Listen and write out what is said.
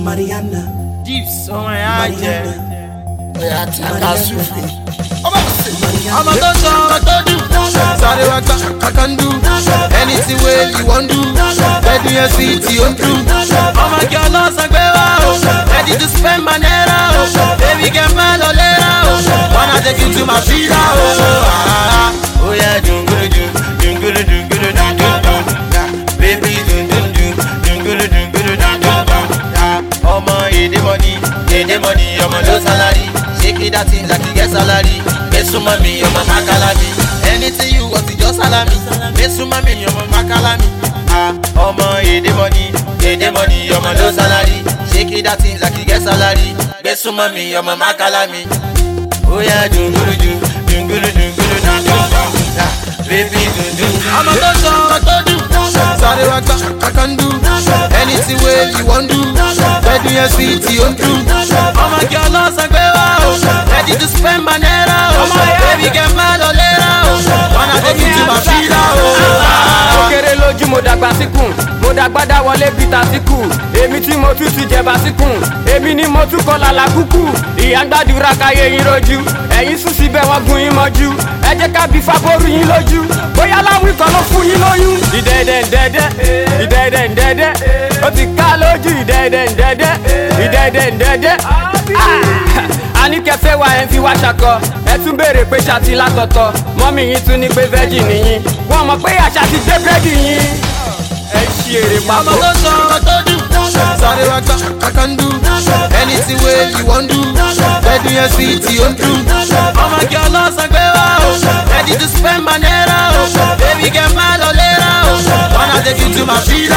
Mariana. Dips on my eye. Mariana. I'm a touch, sorry, I can do anything where you want to. Let me see it on true. Oh my girl, no sangbewa. Ready to spend my naira. Baby, get mad or later. Wanna take you to my feet. Oh yeah, do. Baby, oh my, the money, oh my low salary. Shake it that thing like you get salary. Get some money, oh my makalami. Anything you want, you just salami. Get some money, oh my makalami. Oh my, the money, oh my low salary. Shake it that thing like you get salary. Get some money, oh my makalami. Oh yeah, do. Baby, do. I'm a touch, sorry, I can do anything where you want to. Let me see it on true. Oh my girl, no sangbewa. Ready to spend my naira. Baby, get mad or later. Wanna take you to my feet. Okere lójú mo dàgbà síkùn, mo dàgbà dá wọlé bíta síkù. Èmi tí mo tún ti jẹba síkùn, èmi ni mo tún kọ́ lálá kúkú. Ìyá gbàdúrà káyé yín rojú, ẹ̀yin sùn síbẹ̀ wọ́n gun yín mọ́jú. Ẹ jẹ́ ká bí fábórú yín lójú, bóyá láwùí kan ló fún yín lóyún. Ìdẹ́dẹ́ndẹ́dẹ́, ó ti ká lójú ìdẹ́dẹ́ndẹ́dẹ́. A ní kẹfẹ́ wa ẹ̀ ń fi wá ṣakọ, ẹ tún béèrè pé ṣáàtì látọ̀tọ̀. Mọ́mì yín tún ní pé vẹ́jì nìyín, wọ́n mọ̀ pé àṣà ti dé búrẹ́dì yín. Ẹ ṣí èrè papọ̀. I'm a touch, sorry, I can do anything where you want to. Let me see it on true. Oh my girl, no sangbewa. Ready to spend my naira. Baby, get mad or later. Wanna take you to my feet.